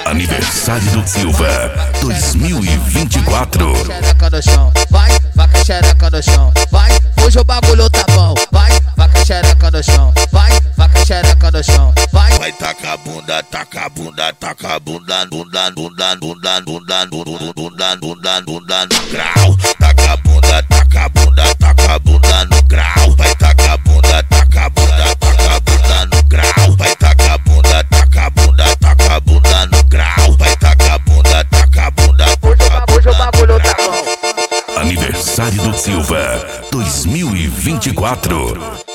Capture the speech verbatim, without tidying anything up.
Aniversário do Silva dois mil e vinte e quatro. Xereca no chão, vai, vai com a xereca no chão, vai, hoje o bagulho tá bom, vai, vai com a xereca no chão, vai, vai com a xereca no chão, vai. Vai taca a bunda, taca a bunda, taca a bunda, bunda, bunda, bunda, bunda, bunda, bunda, bunda, bunda no grau. Taca a bunda, taca a bunda, taca a bunda no grau. Vai taca a bunda, taca a bunda, taca a bunda no grau. Vai taca a bunda, taca a bunda, taca a bunda no grau. Vai taca a bunda, taca a bunda, Hoje o bagulho tá bom. Aniversário do Silva dois mil e vinte e quatro.